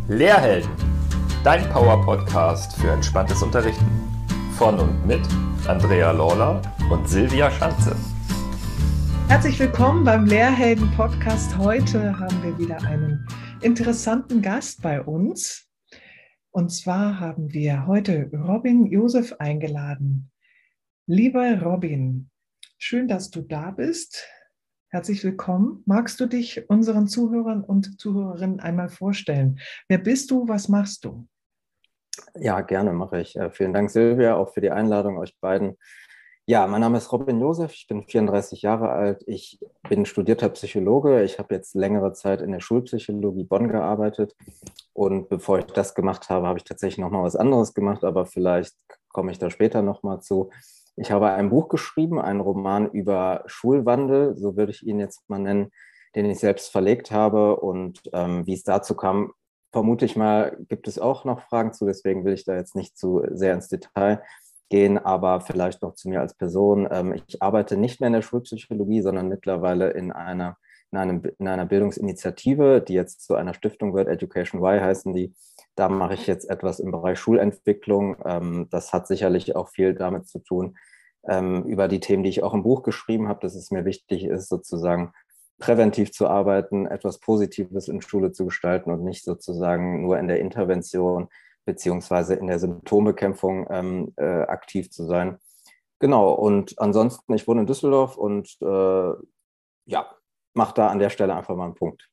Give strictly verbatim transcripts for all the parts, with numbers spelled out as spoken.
Lehrhelden, dein Power-Podcast für entspanntes Unterrichten. Von und mit Andrea Lawler und Silvia Schanze. Herzlich willkommen beim Lehrhelden-Podcast. Heute haben wir wieder einen interessanten Gast bei uns. Und zwar haben wir heute Robin Joseph eingeladen. Lieber Robin, schön, dass du da bist. Herzlich willkommen. Magst du dich unseren Zuhörern und Zuhörerinnen einmal vorstellen? Wer bist du? Was machst du? Ja, gerne mache ich. Vielen Dank, Silvia, auch für die Einladung, euch beiden. Ja, mein Name ist Robin Joseph, ich bin vierunddreißig Jahre alt, ich bin studierter Psychologe, ich habe jetzt längere Zeit in der Schulpsychologie Bonn gearbeitet und bevor ich das gemacht habe, habe ich tatsächlich nochmal was anderes gemacht, aber vielleicht komme ich da später nochmal zu. Ich habe ein Buch geschrieben, einen Roman über Schulwandel, so würde ich ihn jetzt mal nennen, den ich selbst verlegt habe und ähm, wie es dazu kam, vermute ich mal, gibt es auch noch Fragen zu, deswegen will ich da jetzt nicht zu sehr ins Detail gehen, aber vielleicht noch zu mir als Person. Ähm, ich arbeite nicht mehr in der Schulpsychologie, sondern mittlerweile in einer, in einem, in einer Bildungsinitiative, die jetzt zu einer Stiftung wird, Education Y heißen die. Da mache ich jetzt etwas im Bereich Schulentwicklung. Ähm, das hat sicherlich auch viel damit zu tun, ähm, über die Themen, die ich auch im Buch geschrieben habe, dass es mir wichtig ist, sozusagen präventiv zu arbeiten, etwas Positives in Schule zu gestalten und nicht sozusagen nur in der Intervention beziehungsweise in der Symptombekämpfung ähm, äh, aktiv zu sein. Genau, und ansonsten, ich wohne in Düsseldorf und äh, ja, mache da an der Stelle einfach mal einen Punkt.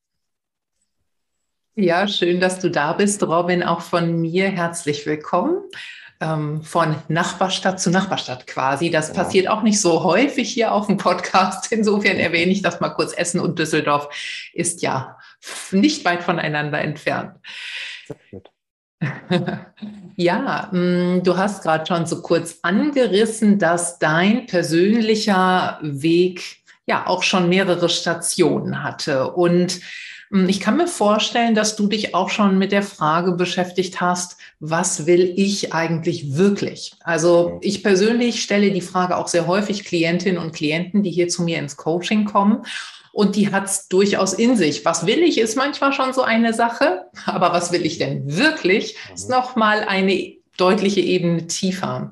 Ja, schön, dass du da bist, Robin, auch von mir herzlich willkommen. Ähm, von Nachbarstadt zu Nachbarstadt quasi. Das Genau. passiert auch nicht so häufig hier auf dem Podcast. Insofern erwähne ich das mal kurz. Essen und Düsseldorf ist ja nicht weit voneinander entfernt. Sehr gut. Ja, du hast gerade schon so kurz angerissen, dass dein persönlicher Weg ja auch schon mehrere Stationen hatte. Und ich kann mir vorstellen, dass du dich auch schon mit der Frage beschäftigt hast, was will ich eigentlich wirklich? Also ich persönlich stelle die Frage auch sehr häufig Klientinnen und Klienten, die hier zu mir ins Coaching kommen. Und die hat es durchaus in sich. Was will ich, ist manchmal schon so eine Sache. Aber was will ich denn wirklich, ist nochmal eine deutliche Ebene tiefer.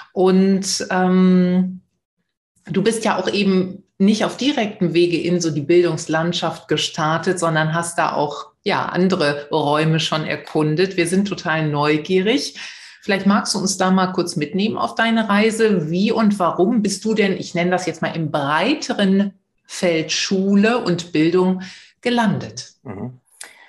Und ähm, du bist ja auch eben nicht auf direktem Wege in so die Bildungslandschaft gestartet, sondern hast da auch ja andere Räume schon erkundet. Wir sind total neugierig. Vielleicht magst du uns da mal kurz mitnehmen auf deine Reise. Wie und warum bist du denn, ich nenne das jetzt mal im breiteren Feld Schule und Bildung gelandet? Mhm.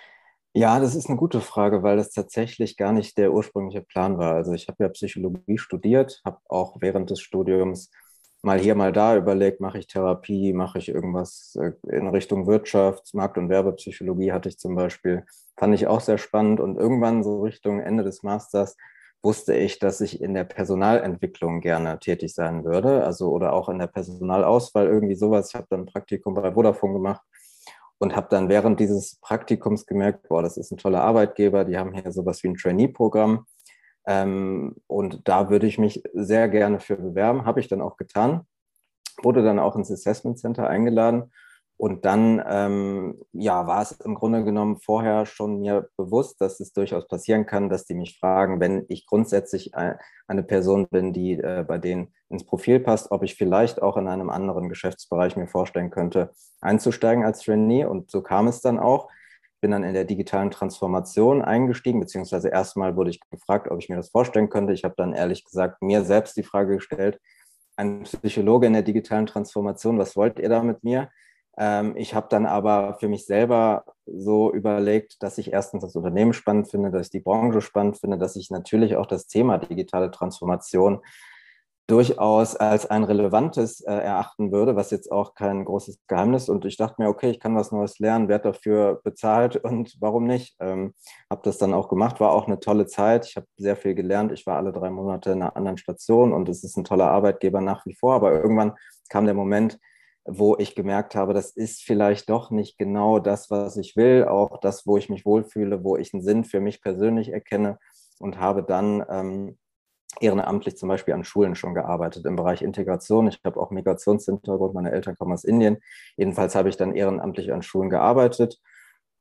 Ja, das ist eine gute Frage, weil das tatsächlich gar nicht der ursprüngliche Plan war. Also ich habe ja Psychologie studiert, habe auch während des Studiums mal hier, mal da überlegt, mache ich Therapie, mache ich irgendwas in Richtung Wirtschaft, Markt- und Werbepsychologie hatte ich zum Beispiel, fand ich auch sehr spannend. Und irgendwann so Richtung Ende des Masters wusste ich, dass ich in der Personalentwicklung gerne tätig sein würde, also oder auch in der Personalauswahl, irgendwie sowas. Ich habe dann ein Praktikum bei Vodafone gemacht und habe dann während dieses Praktikums gemerkt, boah, das ist ein toller Arbeitgeber, die haben hier sowas wie ein Trainee-Programm. Ähm, und da würde ich mich sehr gerne für bewerben, habe ich dann auch getan, wurde dann auch ins Assessment Center eingeladen und dann ähm, ja, war es im Grunde genommen vorher schon mir bewusst, dass es durchaus passieren kann, dass die mich fragen, wenn ich grundsätzlich eine Person bin, die äh, bei denen ins Profil passt, ob ich vielleicht auch in einem anderen Geschäftsbereich mir vorstellen könnte, einzusteigen als Trainee, und so kam es dann auch. Bin dann in der digitalen Transformation eingestiegen, beziehungsweise erstmal wurde ich gefragt, ob ich mir das vorstellen könnte. Ich habe dann ehrlich gesagt mir selbst die Frage gestellt, ein Psychologe in der digitalen Transformation, was wollt ihr da mit mir? Ähm, ich habe dann aber für mich selber so überlegt, dass ich erstens das Unternehmen spannend finde, dass ich die Branche spannend finde, dass ich natürlich auch das Thema digitale Transformation durchaus als ein relevantes äh, erachten würde, was jetzt auch kein großes Geheimnis ist. Und ich dachte mir, okay, ich kann was Neues lernen, werde dafür bezahlt und warum nicht? Ähm, habe das dann auch gemacht, war auch eine tolle Zeit. Ich habe sehr viel gelernt. Ich war alle drei Monate in einer anderen Station und es ist ein toller Arbeitgeber nach wie vor. Aber irgendwann kam der Moment, wo ich gemerkt habe, das ist vielleicht doch nicht genau das, was ich will, auch das, wo ich mich wohlfühle, wo ich einen Sinn für mich persönlich erkenne, und habe dann ähm, ehrenamtlich zum Beispiel an Schulen schon gearbeitet im Bereich Integration. Ich habe auch Migrationshintergrund, meine Eltern kommen aus Indien. Jedenfalls habe ich dann ehrenamtlich an Schulen gearbeitet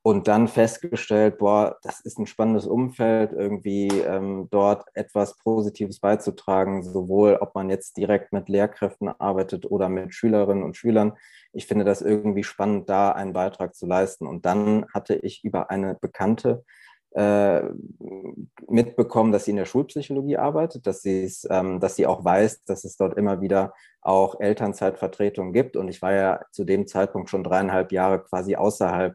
Und dann festgestellt, boah, das ist ein spannendes Umfeld, irgendwie ähm, dort etwas Positives beizutragen, sowohl ob man jetzt direkt mit Lehrkräften arbeitet oder mit Schülerinnen und Schülern. Ich finde das irgendwie spannend, da einen Beitrag zu leisten. Und dann hatte ich über eine Bekannte äh, mitbekommen, dass sie in der Schulpsychologie arbeitet, dass, ähm, dass sie auch weiß, dass es dort immer wieder auch Elternzeitvertretungen gibt. Und ich war ja zu dem Zeitpunkt schon dreieinhalb Jahre quasi außerhalb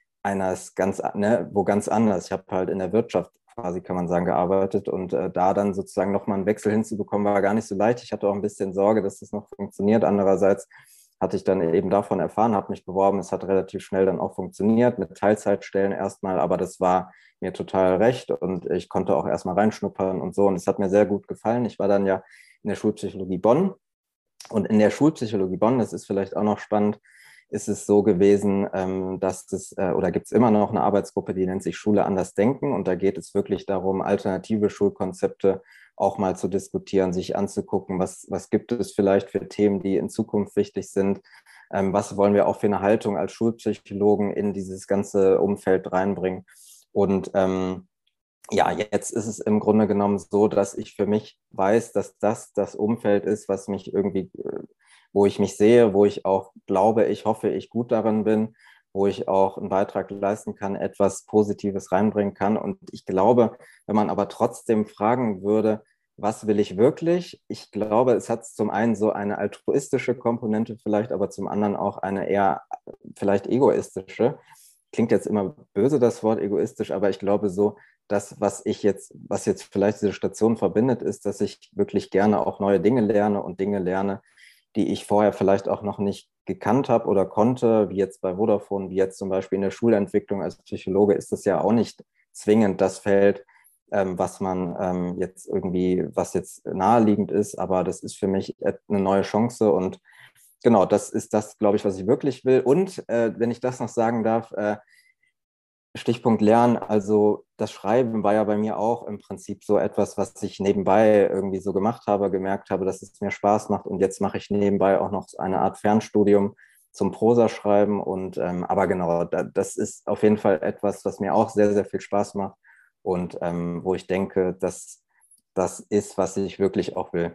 eines ganz, ne, wo ganz anders. Ich habe halt in der Wirtschaft quasi, kann man sagen, gearbeitet und äh, da dann sozusagen nochmal einen Wechsel hinzubekommen, war gar nicht so leicht. Ich hatte auch ein bisschen Sorge, dass das noch funktioniert. Andererseits hatte ich dann eben davon erfahren, habe mich beworben. Es hat relativ schnell dann auch funktioniert, mit Teilzeitstellen erstmal, aber das war mir total recht und ich konnte auch erstmal reinschnuppern und so und es hat mir sehr gut gefallen. Ich war dann ja in der Schulpsychologie Bonn und in der Schulpsychologie Bonn, das ist vielleicht auch noch spannend, ist es so gewesen, dass es, oder gibt es immer noch eine Arbeitsgruppe, die nennt sich Schule anders denken und da geht es wirklich darum, alternative Schulkonzepte auch mal zu diskutieren, sich anzugucken, was, was gibt es vielleicht für Themen, die in Zukunft wichtig sind, was wollen wir auch für eine Haltung als Schulpsychologen in dieses ganze Umfeld reinbringen. Und ähm, ja, jetzt ist es im Grunde genommen so, dass ich für mich weiß, dass das das Umfeld ist, was mich irgendwie, wo ich mich sehe, wo ich auch glaube, ich hoffe, ich gut darin bin, wo ich auch einen Beitrag leisten kann, etwas Positives reinbringen kann. Und ich glaube, wenn man aber trotzdem fragen würde, was will ich wirklich? Ich glaube, es hat zum einen so eine altruistische Komponente vielleicht, aber zum anderen auch eine eher vielleicht egoistische. Klingt jetzt immer böse, das Wort egoistisch, aber ich glaube so, das, was ich jetzt, was jetzt vielleicht diese Station verbindet, ist, dass ich wirklich gerne auch neue Dinge lerne und Dinge lerne, die ich vorher vielleicht auch noch nicht gekannt habe oder konnte, wie jetzt bei Vodafone, wie jetzt zum Beispiel in der Schulentwicklung. Als Psychologe ist das ja auch nicht zwingend das Feld, ähm, was man ähm, jetzt irgendwie, was jetzt naheliegend ist, aber das ist für mich eine neue Chance und genau, das ist das, glaube ich, was ich wirklich will. Und äh, wenn ich das noch sagen darf, äh, Stichpunkt Lernen, also das Schreiben war ja bei mir auch im Prinzip so etwas, was ich nebenbei irgendwie so gemacht habe, gemerkt habe, dass es mir Spaß macht und jetzt mache ich nebenbei auch noch eine Art Fernstudium zum Prosaschreiben und ähm, aber genau, da, das ist auf jeden Fall etwas, was mir auch sehr, sehr viel Spaß macht und ähm, wo ich denke, dass das ist, was ich wirklich auch will.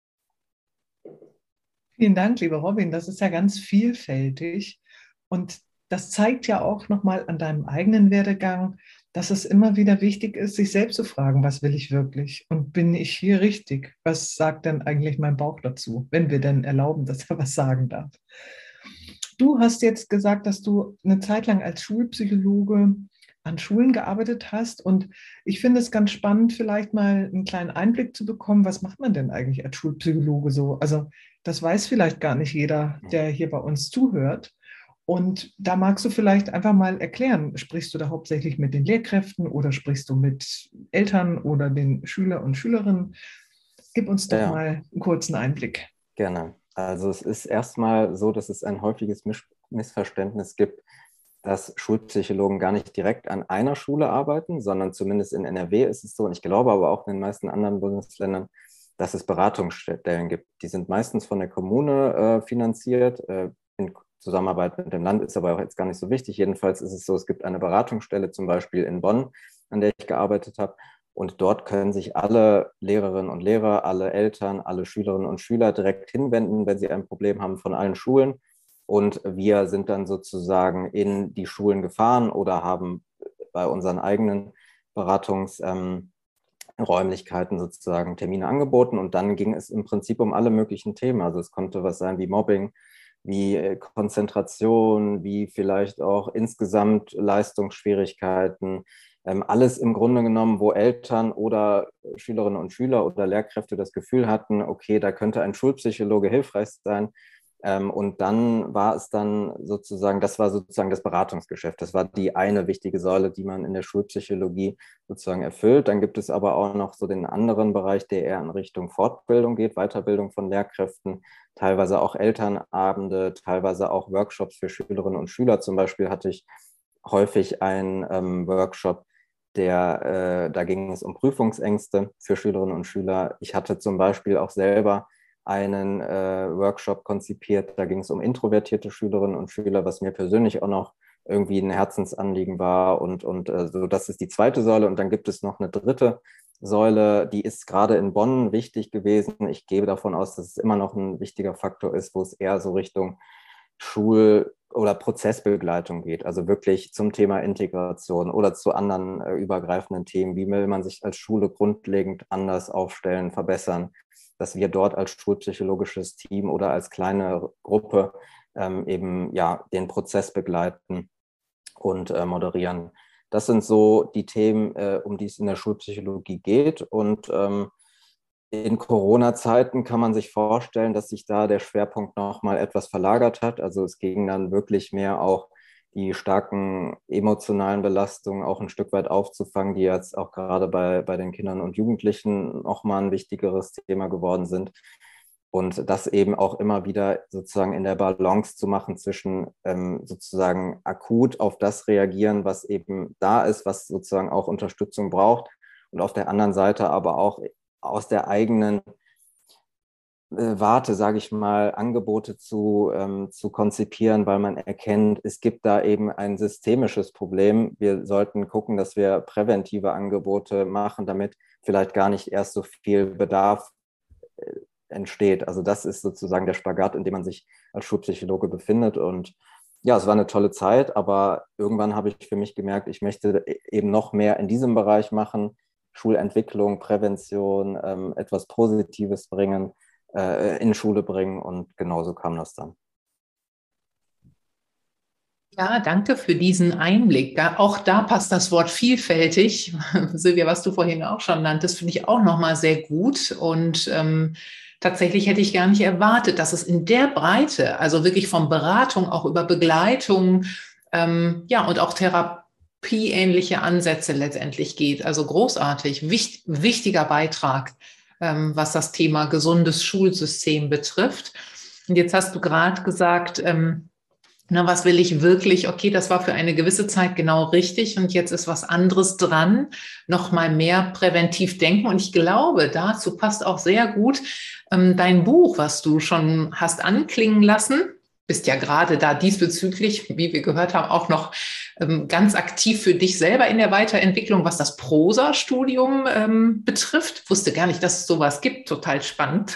Vielen Dank, lieber Robin. Das ist ja ganz vielfältig und das zeigt ja auch nochmal an deinem eigenen Werdegang, dass es immer wieder wichtig ist, sich selbst zu fragen, was will ich wirklich und bin ich hier richtig? Was sagt denn eigentlich mein Bauch dazu, wenn wir denn erlauben, dass er was sagen darf? Du hast jetzt gesagt, dass du eine Zeit lang als Schulpsychologe an Schulen gearbeitet hast und ich finde es ganz spannend, vielleicht mal einen kleinen Einblick zu bekommen, was macht man denn eigentlich als Schulpsychologe so? Also das weiß vielleicht gar nicht jeder, der hier bei uns zuhört. Und da magst du vielleicht einfach mal erklären, sprichst du da hauptsächlich mit den Lehrkräften oder sprichst du mit Eltern oder den Schüler und Schülerinnen? Gib uns doch Ja, mal einen kurzen Einblick. gerne. Also es ist erstmal so, dass es ein häufiges Missverständnis gibt, dass Schulpsychologen gar nicht direkt an einer Schule arbeiten, sondern zumindest in N R W ist es so, und ich glaube aber auch in den meisten anderen Bundesländern, dass es Beratungsstellen gibt. Die sind meistens von der Kommune äh, finanziert, äh, in Zusammenarbeit mit dem Land ist aber auch jetzt gar nicht so wichtig. Jedenfalls ist es so, es gibt eine Beratungsstelle, zum Beispiel in Bonn, an der ich gearbeitet habe. Und dort können sich alle Lehrerinnen und Lehrer, alle Eltern, alle Schülerinnen und Schüler direkt hinwenden, wenn sie ein Problem haben, von allen Schulen. Und wir sind dann sozusagen in die Schulen gefahren oder haben bei unseren eigenen Beratungsräumlichkeiten sozusagen Termine angeboten. Und dann ging es im Prinzip um alle möglichen Themen. Also es konnte was sein wie Mobbing, wie Konzentration, wie vielleicht auch insgesamt Leistungsschwierigkeiten. Ähm, alles im Grunde genommen, wo Eltern oder Schülerinnen und Schüler oder Lehrkräfte das Gefühl hatten, okay, da könnte ein Schulpsychologe hilfreich sein. Ähm, und dann war es dann sozusagen, das war sozusagen das Beratungsgeschäft. Das war die eine wichtige Säule, die man in der Schulpsychologie sozusagen erfüllt. Dann gibt es aber auch noch so den anderen Bereich, der eher in Richtung Fortbildung geht, Weiterbildung von Lehrkräften, teilweise auch Elternabende, teilweise auch Workshops für Schülerinnen und Schüler. Zum Beispiel hatte ich häufig einen ähm, Workshop, der, äh, da ging es um Prüfungsängste für Schülerinnen und Schüler. Ich hatte zum Beispiel auch selber einen äh, Workshop konzipiert, da ging es um introvertierte Schülerinnen und Schüler, was mir persönlich auch noch irgendwie ein Herzensanliegen war. Und, und äh, so, das ist die zweite Säule. Und dann gibt es noch eine dritte Säule, die ist gerade in Bonn wichtig gewesen. Ich gehe davon aus, dass es immer noch ein wichtiger Faktor ist, wo es eher so Richtung Schul- oder Prozessbegleitung geht, also wirklich zum Thema Integration oder zu anderen äh, übergreifenden Themen. Wie will man sich als Schule grundlegend anders aufstellen, verbessern, dass wir dort als schulpsychologisches Team oder als kleine Gruppe ähm, eben ja den Prozess begleiten und äh, moderieren. Das sind so die Themen, äh, um die es in der Schulpsychologie geht. Und ähm, in Corona-Zeiten kann man sich vorstellen, dass sich da der Schwerpunkt nochmal etwas verlagert hat. Also es ging dann wirklich mehr auch die starken emotionalen Belastungen auch ein Stück weit aufzufangen, die jetzt auch gerade bei, bei den Kindern und Jugendlichen nochmal ein wichtigeres Thema geworden sind. Und das eben auch immer wieder sozusagen in der Balance zu machen zwischen ähm, sozusagen akut auf das reagieren, was eben da ist, was sozusagen auch Unterstützung braucht. Und auf der anderen Seite aber auch aus der eigenen äh, Warte, sage ich mal, Angebote zu, ähm, zu konzipieren, weil man erkennt, es gibt da eben ein systemisches Problem. Wir sollten gucken, dass wir präventive Angebote machen, damit vielleicht gar nicht erst so viel Bedarf äh, entsteht. Also das ist sozusagen der Spagat, in dem man sich als Schulpsychologe befindet. Und ja, es war eine tolle Zeit, aber irgendwann habe ich für mich gemerkt, ich möchte eben noch mehr in diesem Bereich machen, Schulentwicklung, Prävention, ähm, etwas Positives bringen, äh, in Schule bringen, und genauso kam das dann. Ja, danke für diesen Einblick. Da, auch da passt das Wort vielfältig. Silvia, was du vorhin auch schon nanntest, finde ich auch nochmal sehr gut. Und ähm, tatsächlich hätte ich gar nicht erwartet, dass es in der Breite, also wirklich von Beratung auch über Begleitung, ähm, ja, und auch therapieähnliche Ansätze letztendlich geht. Also großartig, wicht, wichtiger Beitrag, ähm, was das Thema gesundes Schulsystem betrifft. Und jetzt hast du gerade gesagt, ähm, na, was will ich wirklich? Okay, das war für eine gewisse Zeit genau richtig und jetzt ist was anderes dran. Noch mal mehr präventiv denken, und ich glaube, dazu passt auch sehr gut ähm, dein Buch, was du schon hast anklingen lassen. Bist ja gerade da diesbezüglich, wie wir gehört haben, auch noch ähm, ganz aktiv für dich selber in der Weiterentwicklung, was das Prosa-Studium ähm, betrifft. Wusste gar nicht, dass es sowas gibt. Total spannend.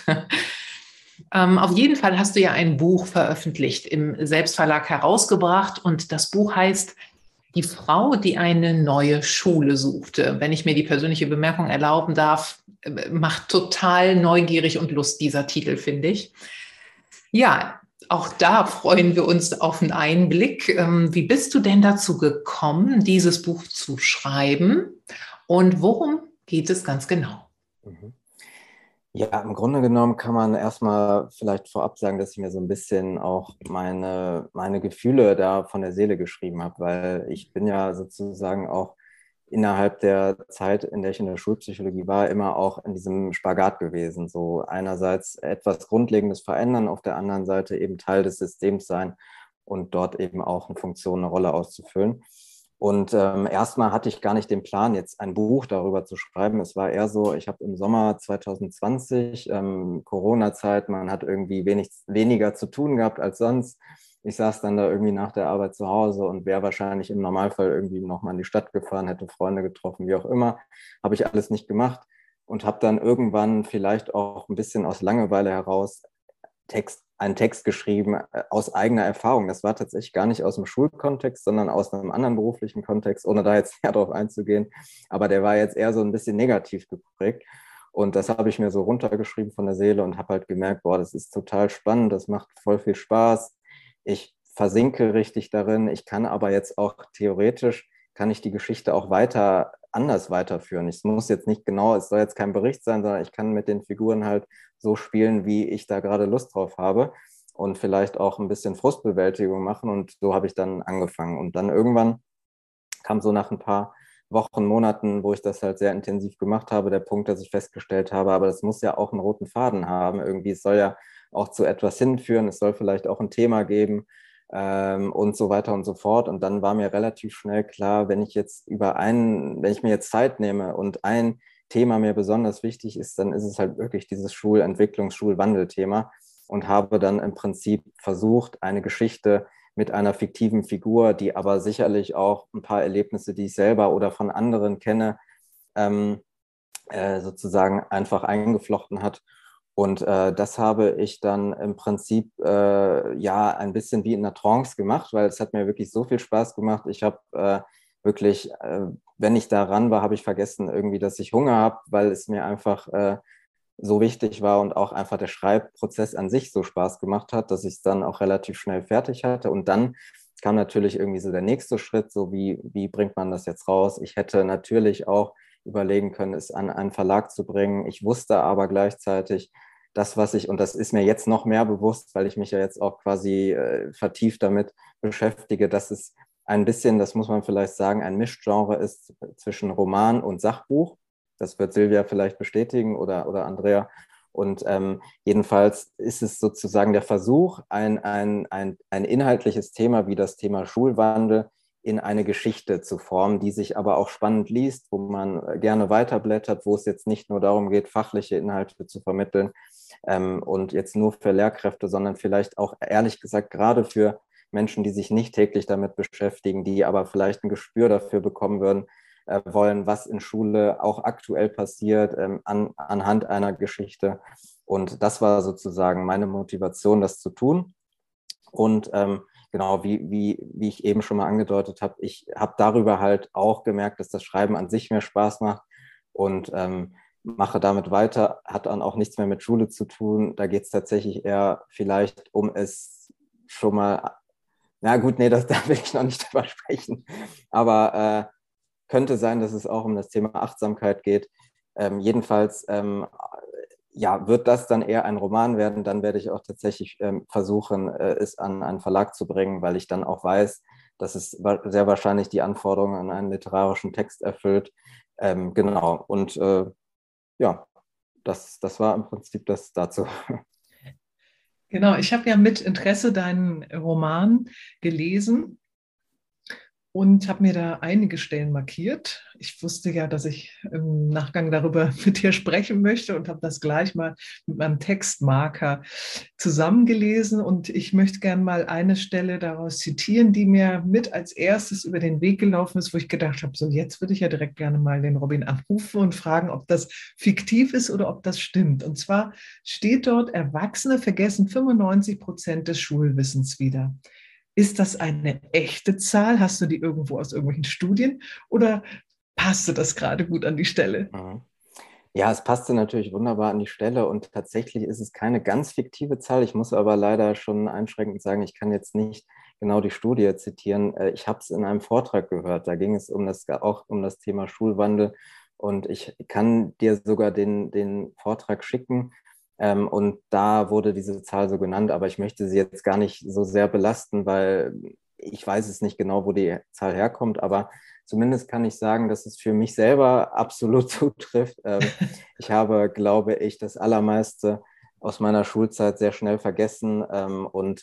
Ähm, auf jeden Fall hast du ja ein Buch veröffentlicht, im Selbstverlag herausgebracht, und das Buch heißt Die Frau, die eine neue Schule suchte. Wenn ich mir die persönliche Bemerkung erlauben darf, macht total neugierig und Lust dieser Titel, finde ich. Ja, auch da freuen wir uns auf einen Einblick. Ähm, wie bist du denn dazu gekommen, dieses Buch zu schreiben, und worum geht es ganz genau? Mhm. Ja, im Grunde genommen kann man erstmal vielleicht vorab sagen, dass ich mir so ein bisschen auch meine, meine Gefühle da von der Seele geschrieben habe, weil ich bin ja sozusagen auch innerhalb der Zeit, in der ich in der Schulpsychologie war, immer auch in diesem Spagat gewesen. So einerseits etwas Grundlegendes verändern, auf der anderen Seite eben Teil des Systems sein und dort eben auch eine Funktion, eine Rolle auszufüllen. Und ähm, erstmal hatte ich gar nicht den Plan, jetzt ein Buch darüber zu schreiben. Es war eher so, ich habe im Sommer zwanzig zwanzig, ähm, Corona-Zeit, man hat irgendwie wenig, weniger zu tun gehabt als sonst. Ich saß dann da irgendwie nach der Arbeit zu Hause und wäre wahrscheinlich im Normalfall irgendwie nochmal in die Stadt gefahren, hätte Freunde getroffen, wie auch immer. Habe ich alles nicht gemacht und habe dann irgendwann vielleicht auch ein bisschen aus Langeweile heraus Text, einen Text geschrieben aus eigener Erfahrung. Das war tatsächlich gar nicht aus dem Schulkontext, sondern aus einem anderen beruflichen Kontext, ohne da jetzt näher drauf einzugehen. Aber der war jetzt eher so ein bisschen negativ geprägt. Und das habe ich mir so runtergeschrieben von der Seele und habe halt gemerkt, boah, das ist total spannend, das macht voll viel Spaß. Ich versinke richtig darin. Ich kann aber jetzt auch theoretisch, kann ich die Geschichte auch weiter anders weiterführen. Ich muss jetzt nicht genau, es soll jetzt kein Bericht sein, sondern ich kann mit den Figuren halt so spielen, wie ich da gerade Lust drauf habe und vielleicht auch ein bisschen Frustbewältigung machen. Und so habe ich dann angefangen. Und dann irgendwann kam so nach ein paar Wochen, Monaten, wo ich das halt sehr intensiv gemacht habe, der Punkt, dass ich festgestellt habe, aber das muss ja auch einen roten Faden haben. Irgendwie, es soll ja auch zu etwas hinführen, es soll vielleicht auch ein Thema geben ähm, und so weiter und so fort. Und dann war mir relativ schnell klar, wenn ich jetzt über einen, wenn ich mir jetzt Zeit nehme und ein Thema mir besonders wichtig ist, dann ist es halt wirklich dieses Schulentwicklungs-, Schulwandelthema, und habe dann im Prinzip versucht, eine Geschichte mit einer fiktiven Figur, die aber sicherlich auch ein paar Erlebnisse, die ich selber oder von anderen kenne, ähm, äh, sozusagen einfach eingeflochten hat. Und äh, das habe ich dann im Prinzip äh, ja ein bisschen wie in einer Trance gemacht, weil es hat mir wirklich so viel Spaß gemacht. Ich habe äh, wirklich, äh, wenn ich da ran war, habe ich vergessen irgendwie, dass ich Hunger habe, weil es mir einfach äh, so wichtig war und auch einfach der Schreibprozess an sich so Spaß gemacht hat, dass ich es dann auch relativ schnell fertig hatte. Und dann kam natürlich irgendwie so der nächste Schritt, so wie, wie bringt man das jetzt raus? Ich hätte natürlich auch überlegen können, es an einen Verlag zu bringen. Ich wusste aber gleichzeitig, das, was ich, und das ist mir jetzt noch mehr bewusst, weil ich mich ja jetzt auch quasi äh, vertieft damit beschäftige, dass es ein bisschen, das muss man vielleicht sagen, ein Mischgenre ist zwischen Roman und Sachbuch. Das wird Silvia vielleicht bestätigen oder, oder Andrea. Und ähm, jedenfalls ist es sozusagen der Versuch, ein, ein, ein, ein inhaltliches Thema wie das Thema Schulwandel in eine Geschichte zu formen, die sich aber auch spannend liest, wo man gerne weiterblättert, wo es jetzt nicht nur darum geht, fachliche Inhalte zu vermitteln ähm, und jetzt nur für Lehrkräfte, sondern vielleicht auch, ehrlich gesagt, gerade für Menschen, die sich nicht täglich damit beschäftigen, die aber vielleicht ein Gespür dafür bekommen würden, äh, wollen, was in Schule auch aktuell passiert, ähm, an, anhand einer Geschichte. Und das war sozusagen meine Motivation, das zu tun. Und ähm, genau, wie, wie, wie ich eben schon mal angedeutet habe, ich habe darüber halt auch gemerkt, dass das Schreiben an sich mehr Spaß macht und ähm, mache damit weiter, hat dann auch nichts mehr mit Schule zu tun. Da geht es tatsächlich eher vielleicht um es schon mal, na gut, nee, das, da will ich noch nicht drüber sprechen, aber äh, könnte sein, dass es auch um das Thema Achtsamkeit geht. Ähm, jedenfalls ähm, ja, wird das dann eher ein Roman werden, dann werde ich auch tatsächlich ähm, versuchen, äh, es an einen Verlag zu bringen, weil ich dann auch weiß, dass es sehr wahrscheinlich die Anforderungen an einen literarischen Text erfüllt. Ähm, genau, und äh, ja, das, das war im Prinzip das dazu. Genau, ich habe ja mit Interesse deinen Roman gelesen und habe mir da einige Stellen markiert. Ich wusste ja, dass ich im Nachgang darüber mit dir sprechen möchte und habe das gleich mal mit meinem Textmarker zusammengelesen. Und ich möchte gerne mal eine Stelle daraus zitieren, die mir mit als erstes über den Weg gelaufen ist, wo ich gedacht habe, so jetzt würde ich ja direkt gerne mal den Robin anrufen und fragen, ob das fiktiv ist oder ob das stimmt. Und zwar steht dort, Erwachsene vergessen fünfundneunzig Prozent des Schulwissens wieder. Ist das eine echte Zahl? Hast du die irgendwo aus irgendwelchen Studien oder passte das gerade gut an die Stelle? Ja, es passte natürlich wunderbar an die Stelle und tatsächlich ist es keine ganz fiktive Zahl. Ich muss aber leider schon einschränkend sagen, ich kann jetzt nicht genau die Studie zitieren. Ich habe es in einem Vortrag gehört, da ging es um das, auch um das Thema Schulwandel und ich kann dir sogar den, den Vortrag schicken. Ähm, und da wurde diese Zahl so genannt, aber ich möchte sie jetzt gar nicht so sehr belasten, weil ich weiß es nicht genau, wo die Zahl herkommt, aber zumindest kann ich sagen, dass es für mich selber absolut zutrifft. Ähm, ich habe, glaube ich, das Allermeiste aus meiner Schulzeit sehr schnell vergessen ähm, und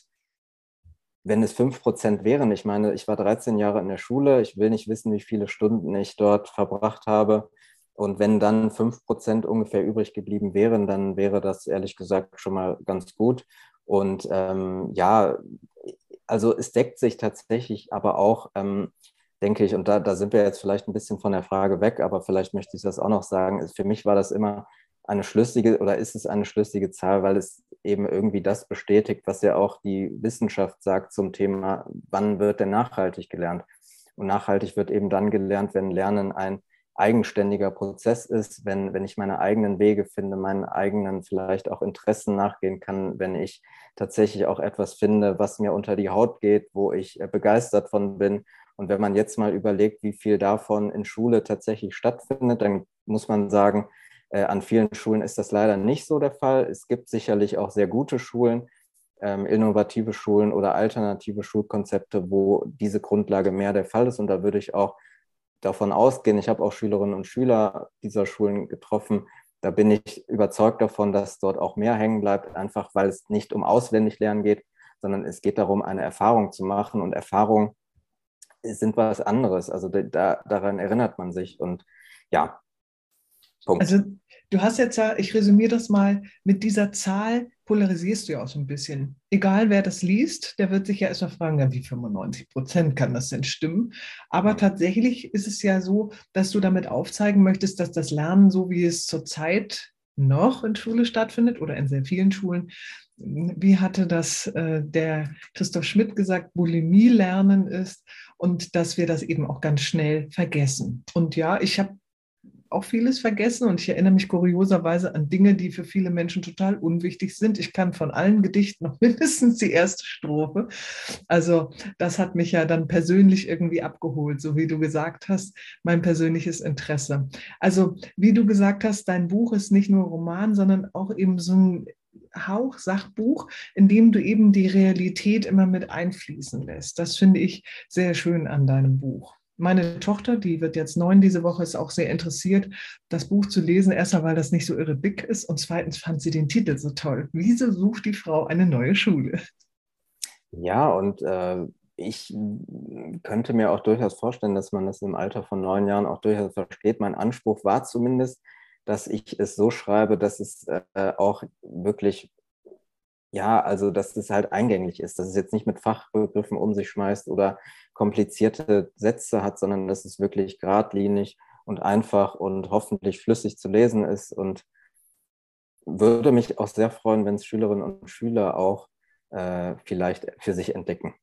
wenn es fünf Prozent wären, ich meine, ich war dreizehn Jahre in der Schule, ich will nicht wissen, wie viele Stunden ich dort verbracht habe. Und wenn dann fünf Prozent ungefähr übrig geblieben wären, dann wäre das ehrlich gesagt schon mal ganz gut. Und ähm, ja, also es deckt sich tatsächlich aber auch, ähm, denke ich, und da, da sind wir jetzt vielleicht ein bisschen von der Frage weg, aber vielleicht möchte ich das auch noch sagen. Für mich war das immer eine schlüssige oder ist es eine schlüssige Zahl, weil es eben irgendwie das bestätigt, was ja auch die Wissenschaft sagt zum Thema, wann wird denn nachhaltig gelernt? Und nachhaltig wird eben dann gelernt, wenn Lernen ein eigenständiger Prozess ist, wenn, wenn ich meine eigenen Wege finde, meinen eigenen vielleicht auch Interessen nachgehen kann, wenn ich tatsächlich auch etwas finde, was mir unter die Haut geht, wo ich begeistert von bin. Und wenn man jetzt mal überlegt, wie viel davon in Schule tatsächlich stattfindet, dann muss man sagen, äh, an vielen Schulen ist das leider nicht so der Fall. Es gibt sicherlich auch sehr gute Schulen, ähm, innovative Schulen oder alternative Schulkonzepte, wo diese Grundlage mehr der Fall ist. Und da würde ich auch davon ausgehen, ich habe auch Schülerinnen und Schüler dieser Schulen getroffen, da bin ich überzeugt davon, dass dort auch mehr hängen bleibt, einfach weil es nicht um Auswendiglernen geht, sondern es geht darum, eine Erfahrung zu machen und Erfahrungen sind was anderes, also da, daran erinnert man sich und ja, Punkt. Also du hast jetzt ja, ich resümiere das mal, mit dieser Zahl polarisierst du ja auch so ein bisschen. Egal, wer das liest, der wird sich ja erstmal fragen, ja, wie fünfundneunzig Prozent kann das denn stimmen? Aber tatsächlich ist es ja so, dass du damit aufzeigen möchtest, dass das Lernen, so wie es zurzeit noch in Schule stattfindet oder in sehr vielen Schulen, wie hatte das äh, der Christoph Schmidt gesagt, Bulimie lernen ist und dass wir das eben auch ganz schnell vergessen. Und ja, ich habe auch vieles vergessen und ich erinnere mich kurioserweise an Dinge, die für viele Menschen total unwichtig sind. Ich kann von allen Gedichten noch mindestens die erste Strophe. Also das hat mich ja dann persönlich irgendwie abgeholt, so wie du gesagt hast, mein persönliches Interesse. Also wie du gesagt hast, dein Buch ist nicht nur Roman, sondern auch eben so ein Hauch-Sachbuch, in dem du eben die Realität immer mit einfließen lässt. Das finde ich sehr schön an deinem Buch. Meine Tochter, die wird jetzt neun diese Woche, ist auch sehr interessiert, das Buch zu lesen. Erstmal, weil das nicht so irre dick ist und zweitens fand sie den Titel so toll. Wieso sucht die Frau eine neue Schule? Ja, und äh, ich könnte mir auch durchaus vorstellen, dass man das im Alter von neun Jahren auch durchaus versteht. Mein Anspruch war zumindest, dass ich es so schreibe, dass es äh, auch wirklich, ja, also dass es halt eingängig ist, dass es jetzt nicht mit Fachbegriffen um sich schmeißt oder komplizierte Sätze hat, sondern dass es wirklich geradlinig und einfach und hoffentlich flüssig zu lesen ist, und würde mich auch sehr freuen, wenn es Schülerinnen und Schüler auch äh, vielleicht für sich entdecken.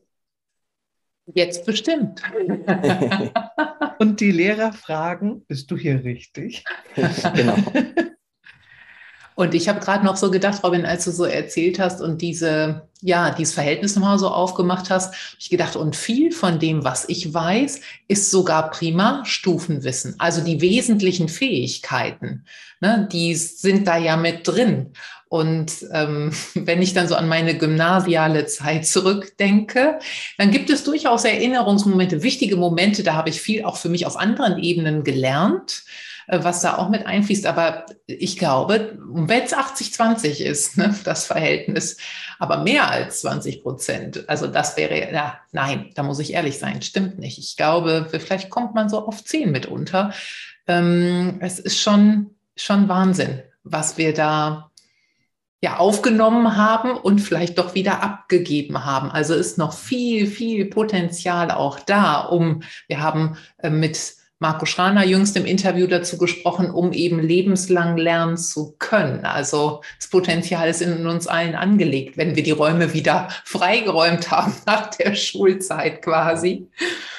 Jetzt bestimmt. Und die Lehrer fragen, bist du hier richtig? Genau. Und ich habe gerade noch so gedacht, Robin, als du so erzählt hast und diese, ja, dieses Verhältnis nochmal so aufgemacht hast, habe ich gedacht, und viel von dem, was ich weiß, ist sogar prima Stufenwissen. Also die wesentlichen Fähigkeiten, ne, die sind da ja mit drin. Und ähm, wenn ich dann so an meine gymnasiale Zeit zurückdenke, dann gibt es durchaus Erinnerungsmomente, wichtige Momente, da habe ich viel auch für mich auf anderen Ebenen gelernt, was da auch mit einfließt. Aber ich glaube, wenn es achtzig zwanzig ist, ne, das Verhältnis, aber mehr als zwanzig Prozent, also das wäre, ja, nein, da muss ich ehrlich sein, stimmt nicht. Ich glaube, vielleicht kommt man so auf zehn mitunter. Ähm, es ist schon, schon Wahnsinn, was wir da ja aufgenommen haben und vielleicht doch wieder abgegeben haben. Also ist noch viel, viel Potenzial auch da, um, wir haben äh, mit Marco Schraner jüngst im Interview dazu gesprochen, um eben lebenslang lernen zu können. Also das Potenzial ist in uns allen angelegt, wenn wir die Räume wieder freigeräumt haben nach der Schulzeit quasi.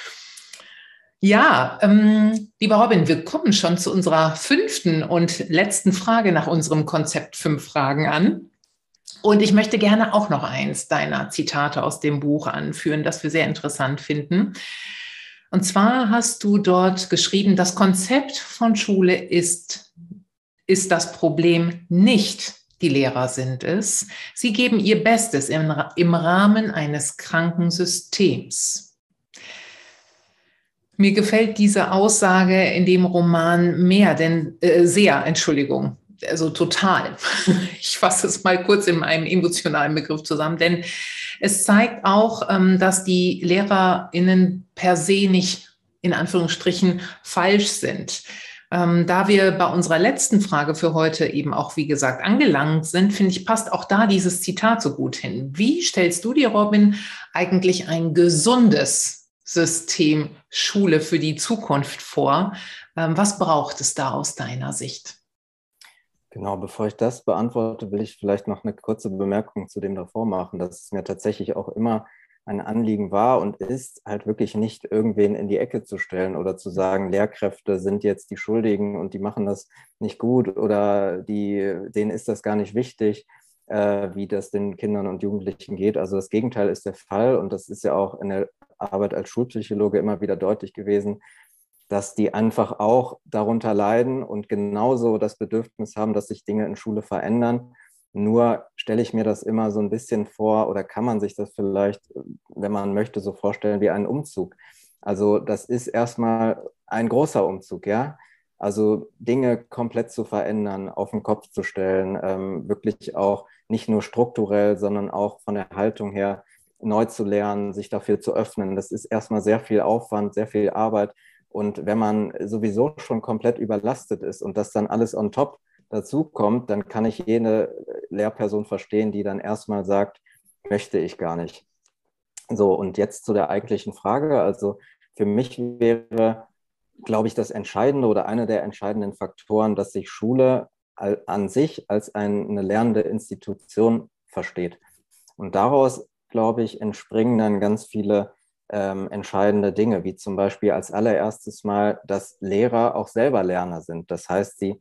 Ja, ähm, lieber Robin, wir kommen schon zu unserer fünften und letzten Frage nach unserem Konzept fünf Fragen an. Und ich möchte gerne auch noch eins deiner Zitate aus dem Buch anführen, das wir sehr interessant finden. Und zwar hast du dort geschrieben, das Konzept von Schule ist, ist das Problem nicht, die Lehrer sind es. Sie geben ihr Bestes im, im Rahmen eines kranken Systems. Mir gefällt diese Aussage in dem Roman mehr, denn äh, sehr, Entschuldigung, also total. Ich fasse es mal kurz in einem emotionalen Begriff zusammen, denn es zeigt auch, dass die LehrerInnen per se nicht in Anführungsstrichen falsch sind. Da wir bei unserer letzten Frage für heute eben auch, wie gesagt, angelangt sind, finde ich, passt auch da dieses Zitat so gut hin. Wie stellst du dir, Robin, eigentlich ein gesundes System Schule für die Zukunft vor? Was braucht es da aus deiner Sicht? Genau, bevor ich das beantworte, will ich vielleicht noch eine kurze Bemerkung zu dem davor machen, dass es mir tatsächlich auch immer ein Anliegen war und ist, halt wirklich nicht irgendwen in die Ecke zu stellen oder zu sagen, Lehrkräfte sind jetzt die Schuldigen und die machen das nicht gut oder die, denen ist das gar nicht wichtig, äh, wie das den Kindern und Jugendlichen geht. Also das Gegenteil ist der Fall, und das ist ja auch in der Arbeit als Schulpsychologe immer wieder deutlich gewesen, dass die einfach auch darunter leiden und genauso das Bedürfnis haben, dass sich Dinge in Schule verändern. Nur stelle ich mir das immer so ein bisschen vor, oder kann man sich das vielleicht, wenn man möchte, so vorstellen wie einen Umzug. Also das ist erstmal ein großer Umzug, ja. Also Dinge komplett zu verändern, auf den Kopf zu stellen, ähm, wirklich auch nicht nur strukturell, sondern auch von der Haltung her neu zu lernen, sich dafür zu öffnen. Das ist erstmal sehr viel Aufwand, sehr viel Arbeit. Und wenn man sowieso schon komplett überlastet ist und das dann alles on top dazukommt, dann kann ich jede Lehrperson verstehen, die dann erstmal sagt, möchte ich gar nicht. So, und jetzt zu der eigentlichen Frage. Also für mich wäre, glaube ich, das Entscheidende oder einer der entscheidenden Faktoren, dass sich Schule an sich als eine lernende Institution versteht. Und daraus, glaube ich, entspringen dann ganz viele ähm, entscheidende Dinge, wie zum Beispiel als allererstes mal, dass Lehrer auch selber Lerner sind. Das heißt, sie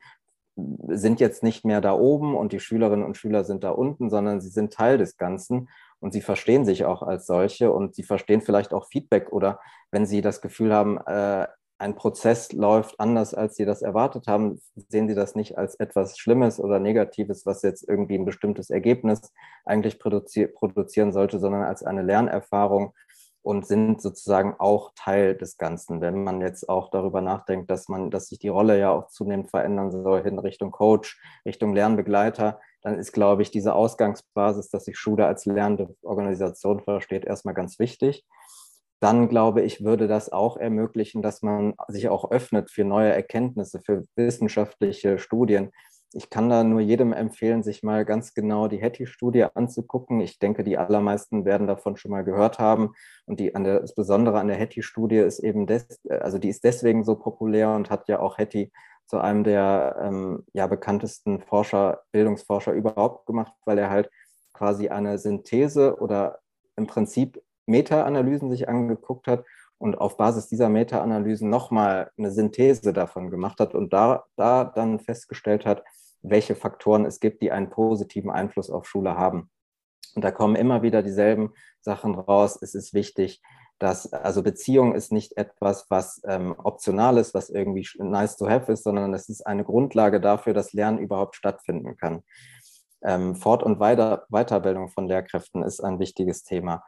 sind jetzt nicht mehr da oben und die Schülerinnen und Schüler sind da unten, sondern sie sind Teil des Ganzen und sie verstehen sich auch als solche und sie verstehen vielleicht auch Feedback oder wenn sie das Gefühl haben, äh, ein Prozess läuft anders, als sie das erwartet haben, sehen sie das nicht als etwas Schlimmes oder Negatives, was jetzt irgendwie ein bestimmtes Ergebnis eigentlich produzi- produzieren sollte, sondern als eine Lernerfahrung und sind sozusagen auch Teil des Ganzen. Wenn man jetzt auch darüber nachdenkt, dass man, dass sich die Rolle ja auch zunehmend verändern soll hin Richtung Coach, Richtung Lernbegleiter, dann ist, glaube ich, diese Ausgangsbasis, dass sich Schule als lernende Organisation versteht, erstmal ganz wichtig. Dann, glaube ich, würde das auch ermöglichen, dass man sich auch öffnet für neue Erkenntnisse, für wissenschaftliche Studien. Ich kann da nur jedem empfehlen, sich mal ganz genau die Hattie-Studie anzugucken. Ich denke, die allermeisten werden davon schon mal gehört haben. Und die, an der, das Besondere an der Hattie-Studie ist eben, des, also die ist deswegen so populär und hat ja auch Hattie zu einem der ähm, ja, bekanntesten Forscher, Bildungsforscher überhaupt gemacht, weil er halt quasi eine Synthese oder im Prinzip Meta-Analysen sich angeguckt hat und auf Basis dieser Meta-Analysen nochmal eine Synthese davon gemacht hat und da, da dann festgestellt hat, welche Faktoren es gibt, die einen positiven Einfluss auf Schule haben. Und da kommen immer wieder dieselben Sachen raus. Es ist wichtig, dass, also Beziehung ist nicht etwas, was ähm, optional ist, was irgendwie nice to have ist, sondern es ist eine Grundlage dafür, dass Lernen überhaupt stattfinden kann. Ähm, Fort- und Weiter- Weiterbildung von Lehrkräften ist ein wichtiges Thema.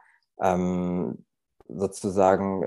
Ähm, sozusagen,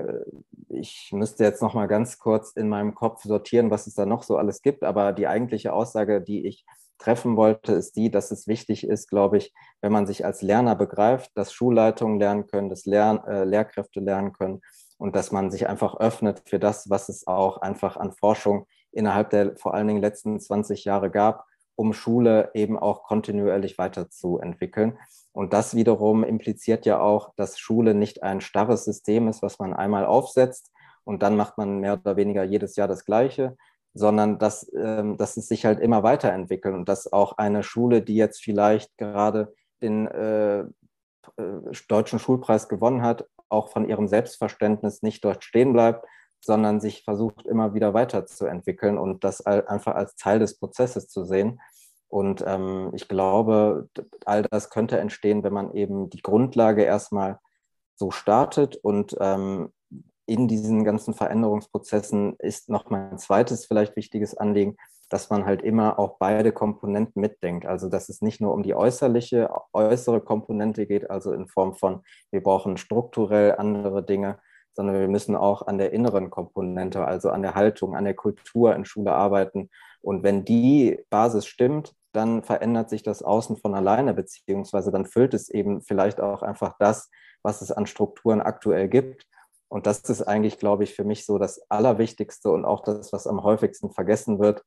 ich müsste jetzt noch mal ganz kurz in meinem Kopf sortieren, was es da noch so alles gibt, aber die eigentliche Aussage, die ich treffen wollte, ist die, dass es wichtig ist, glaube ich, wenn man sich als Lerner begreift, dass Schulleitungen lernen können, dass Lehr- äh, Lehrkräfte lernen können und dass man sich einfach öffnet für das, was es auch einfach an Forschung innerhalb der vor allen Dingen letzten zwanzig Jahre gab, um Schule eben auch kontinuierlich weiterzuentwickeln. Und das wiederum impliziert ja auch, dass Schule nicht ein starres System ist, was man einmal aufsetzt und dann macht man mehr oder weniger jedes Jahr das Gleiche, sondern dass, ähm, dass es sich halt immer weiterentwickelt und dass auch eine Schule, die jetzt vielleicht gerade den äh, deutschen Schulpreis gewonnen hat, auch von ihrem Selbstverständnis nicht dort stehen bleibt, sondern sich versucht, immer wieder weiterzuentwickeln und das einfach als Teil des Prozesses zu sehen. Und ähm, ich glaube, all das könnte entstehen, wenn man eben die Grundlage erstmal so startet. Und ähm, in diesen ganzen Veränderungsprozessen ist noch mein zweites vielleicht wichtiges Anliegen, dass man halt immer auch beide Komponenten mitdenkt. Also dass es nicht nur um die äußerliche, äußere Komponente geht, also in Form von, wir brauchen strukturell andere Dinge, sondern wir müssen auch an der inneren Komponente, also an der Haltung, an der Kultur in Schule arbeiten. Und wenn die Basis stimmt, dann verändert sich das Außen von alleine, beziehungsweise dann füllt es eben vielleicht auch einfach das, was es an Strukturen aktuell gibt. Und das ist eigentlich, glaube ich, für mich so das Allerwichtigste und auch das, was am häufigsten vergessen wird.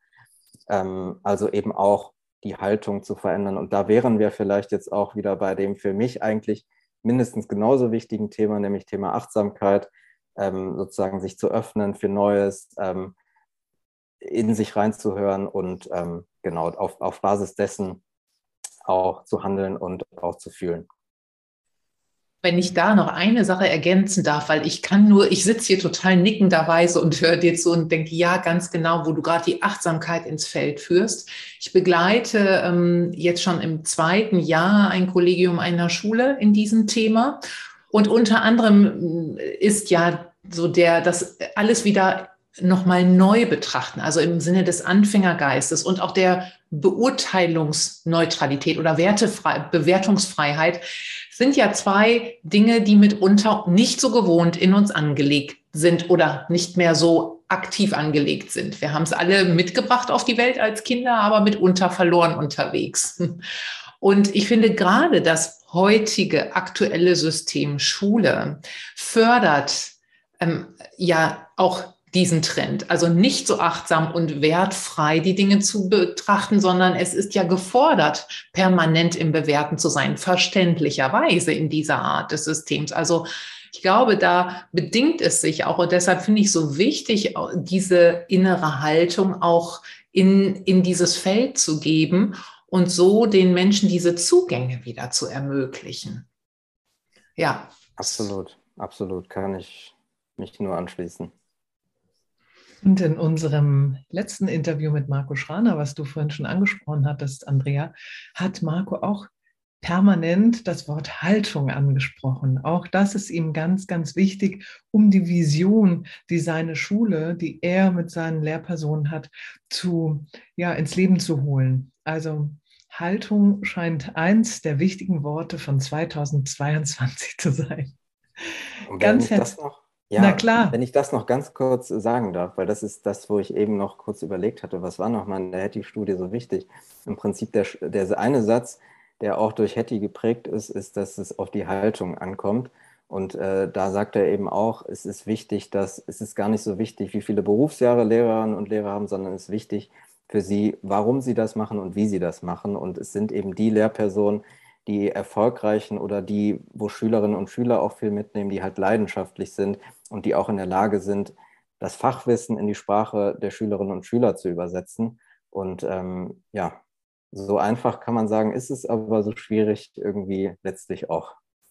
Ähm, also eben auch die Haltung zu verändern. Und da wären wir vielleicht jetzt auch wieder bei dem für mich eigentlich mindestens genauso wichtigen Thema, nämlich Thema Achtsamkeit, ähm, sozusagen sich zu öffnen für Neues, ähm, in sich reinzuhören und ähm, genau auf, auf Basis dessen auch zu handeln und auch zu fühlen. Wenn ich da noch eine Sache ergänzen darf, weil ich kann nur, ich sitze hier total nickenderweise und höre dir zu und denke, ja, ganz genau, wo du gerade die Achtsamkeit ins Feld führst. Ich begleite ähm, jetzt schon im zweiten Jahr ein Kollegium einer Schule in diesem Thema. Und unter anderem ist ja so der, das alles wieder nochmal neu betrachten, also im Sinne des Anfängergeistes und auch der Beurteilungsneutralität oder Wertefrei, Bewertungsfreiheit sind ja zwei Dinge, die mitunter nicht so gewohnt in uns angelegt sind oder nicht mehr so aktiv angelegt sind. Wir haben es alle mitgebracht auf die Welt als Kinder, aber mitunter verloren unterwegs. Und ich finde gerade das heutige aktuelle System Schule fördert ähm, ja auch diesen Trend. Also nicht so achtsam und wertfrei die Dinge zu betrachten, sondern es ist ja gefordert, permanent im Bewerten zu sein, verständlicherweise in dieser Art des Systems. Also ich glaube, da bedingt es sich auch und deshalb finde ich so wichtig, diese innere Haltung auch in, in dieses Feld zu geben und so den Menschen diese Zugänge wieder zu ermöglichen. Ja. Absolut, absolut, kann ich mich nur anschließen. Und in unserem letzten Interview mit Marco Schraner, was du vorhin schon angesprochen hattest, Andrea, hat Marco auch permanent das Wort Haltung angesprochen. Auch das ist ihm ganz, ganz wichtig, um die Vision, die seine Schule, die er mit seinen Lehrpersonen hat, zu, ja, ins Leben zu holen. Also Haltung scheint eins der wichtigen Worte von zweitausendzweiundzwanzig zu sein. Und ganz wenn ich das noch, ja, Na klar. Wenn ich das noch ganz kurz sagen darf, weil das ist das, wo ich eben noch kurz überlegt hatte, was war nochmal in der Hattie-Studie so wichtig? Im Prinzip der, der eine Satz, der auch durch Hattie geprägt ist, ist, dass es auf die Haltung ankommt. Und äh, da sagt er eben auch, es ist wichtig, dass es ist gar nicht so wichtig, wie viele Berufsjahre Lehrerinnen und Lehrer haben, sondern es ist wichtig für sie, warum sie das machen und wie sie das machen. Und es sind eben die Lehrpersonen, die erfolgreichen oder die, wo Schülerinnen und Schüler auch viel mitnehmen, die halt leidenschaftlich sind und die auch in der Lage sind, das Fachwissen in die Sprache der Schülerinnen und Schüler zu übersetzen. Und ähm, ja, so einfach kann man sagen, ist es, aber so schwierig irgendwie letztlich auch.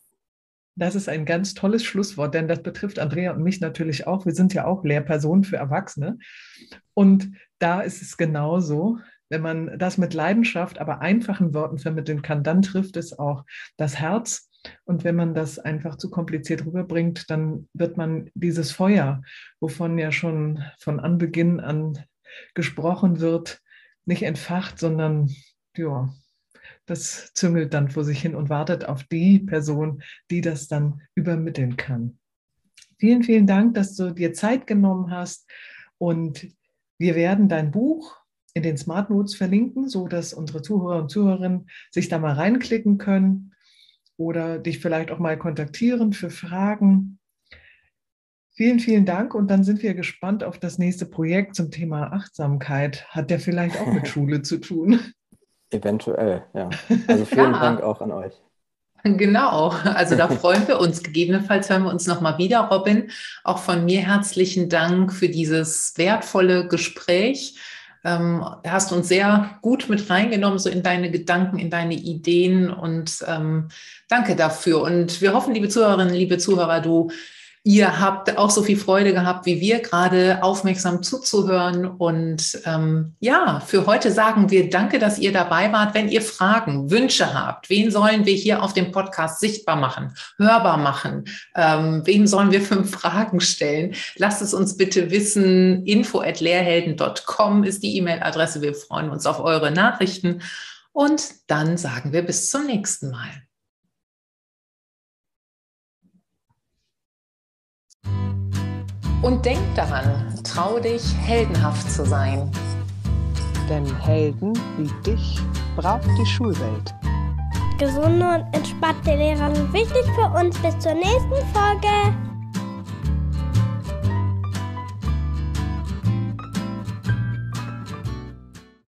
Das ist ein ganz tolles Schlusswort, denn das betrifft Andrea und mich natürlich auch. Wir sind ja auch Lehrpersonen für Erwachsene. Und da ist es genauso. Wenn man das mit Leidenschaft, aber einfachen Worten vermitteln kann, dann trifft es auch das Herz. Und wenn man das einfach zu kompliziert rüberbringt, dann wird man dieses Feuer, wovon ja schon von Anbeginn an gesprochen wird, nicht entfacht, sondern ja, das züngelt dann vor sich hin und wartet auf die Person, die das dann übermitteln kann. Vielen, vielen Dank, dass du dir Zeit genommen hast und wir werden dein Buch in den Smart Notes verlinken, sodass unsere Zuhörer und Zuhörerinnen sich da mal reinklicken können oder dich vielleicht auch mal kontaktieren für Fragen. Vielen, vielen Dank und dann sind wir gespannt auf das nächste Projekt zum Thema Achtsamkeit. Hat der vielleicht auch mit Schule zu tun? Eventuell, ja. Also vielen Ja. Dank auch an euch. Genau, also da freuen wir uns. Gegebenenfalls hören wir uns nochmal wieder, Robin. Auch von mir herzlichen Dank für dieses wertvolle Gespräch. Ähm, hast uns sehr gut mit reingenommen, so in deine Gedanken, in deine Ideen und ähm, danke dafür. Und wir hoffen, liebe Zuhörerinnen, liebe Zuhörer, du Ihr habt auch so viel Freude gehabt, wie wir, gerade aufmerksam zuzuhören. Und ähm, ja, für heute sagen wir danke, dass ihr dabei wart. Wenn ihr Fragen, Wünsche habt, wen sollen wir hier auf dem Podcast sichtbar machen, hörbar machen? Ähm, wem sollen wir fünf Fragen stellen? Lasst es uns bitte wissen. info at lehrhelden punkt com ist die E-Mail-Adresse. Wir freuen uns auf eure Nachrichten. Und dann sagen wir bis zum nächsten Mal. Und denk daran, trau dich, heldenhaft zu sein. Denn Helden wie dich braucht die Schulwelt. Gesunde und entspannte Lehrer sind wichtig für uns. Bis zur nächsten Folge.